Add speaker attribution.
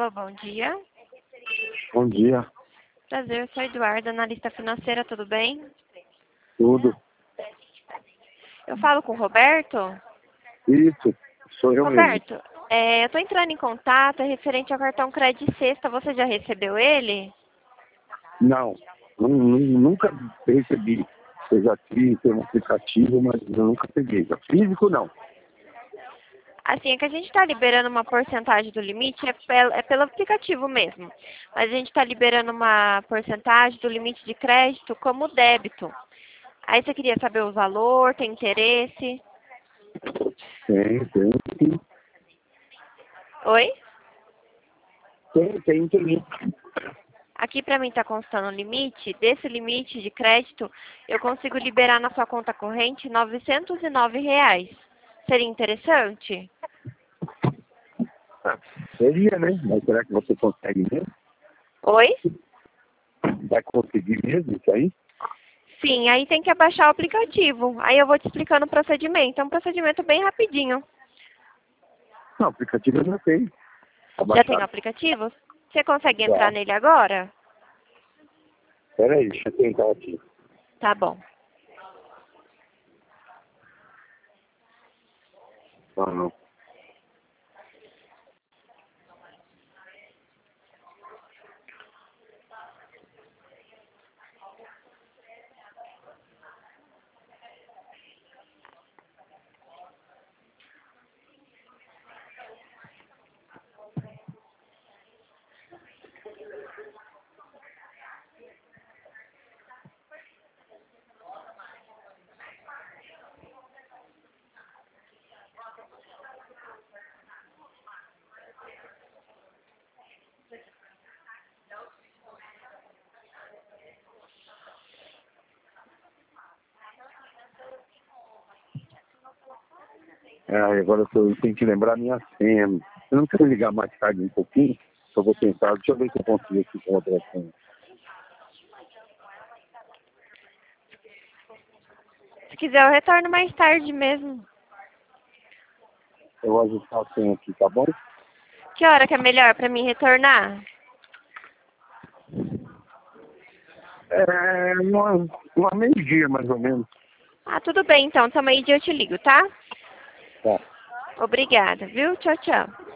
Speaker 1: Alô, bom dia.
Speaker 2: Bom dia.
Speaker 1: Prazer, eu sou Eduardo, analista financeira, tudo bem?
Speaker 2: Tudo.
Speaker 1: Eu falo com o Roberto?
Speaker 2: Isso, sou eu mesmo.
Speaker 1: Roberto, eu estou entrando em contato referente ao cartão Crédito Sexta, você já recebeu ele?
Speaker 2: Não, nunca recebi. Eu já fiz um aplicativo, mas eu nunca peguei. Físico, não.
Speaker 1: Assim, é que a gente está liberando uma porcentagem do limite, é pelo aplicativo mesmo. Mas a gente está liberando uma porcentagem do limite de crédito como débito. Aí você queria saber o valor, tem interesse?
Speaker 2: Tem sim.
Speaker 1: Oi?
Speaker 2: Tem interesse.
Speaker 1: Aqui para mim está constando o limite. Desse limite de crédito, eu consigo liberar na sua conta corrente R$ 909. Seria interessante?
Speaker 2: Seria, né? Mas será que você consegue mesmo?
Speaker 1: Oi?
Speaker 2: Vai conseguir mesmo isso aí?
Speaker 1: Sim, aí tem que abaixar o aplicativo. Aí eu vou te explicando o procedimento. É um procedimento bem rapidinho.
Speaker 2: Não, aplicativo eu já tenho.
Speaker 1: Já tem o
Speaker 2: Abaixado.
Speaker 1: aplicativo? Você consegue entrar
Speaker 2: Já.
Speaker 1: nele agora?
Speaker 2: Espera aí, deixa eu tentar aqui.
Speaker 1: Tá bom.
Speaker 2: Não. Agora eu tenho que lembrar a minha senha. Eu não quero ligar mais tarde um pouquinho? Eu vou tentar. Deixa eu ver se eu consigo aqui com outra senha.
Speaker 1: Se quiser, eu retorno mais tarde mesmo.
Speaker 2: Eu vou ajustar a senha aqui, tá bom?
Speaker 1: Que hora que é melhor para mim retornar?
Speaker 2: Uma meio-dia, mais ou menos.
Speaker 1: Ah, tudo bem então. Então meio-dia eu te ligo, tá?
Speaker 2: Tá.
Speaker 1: Obrigada, viu? Tchau, tchau.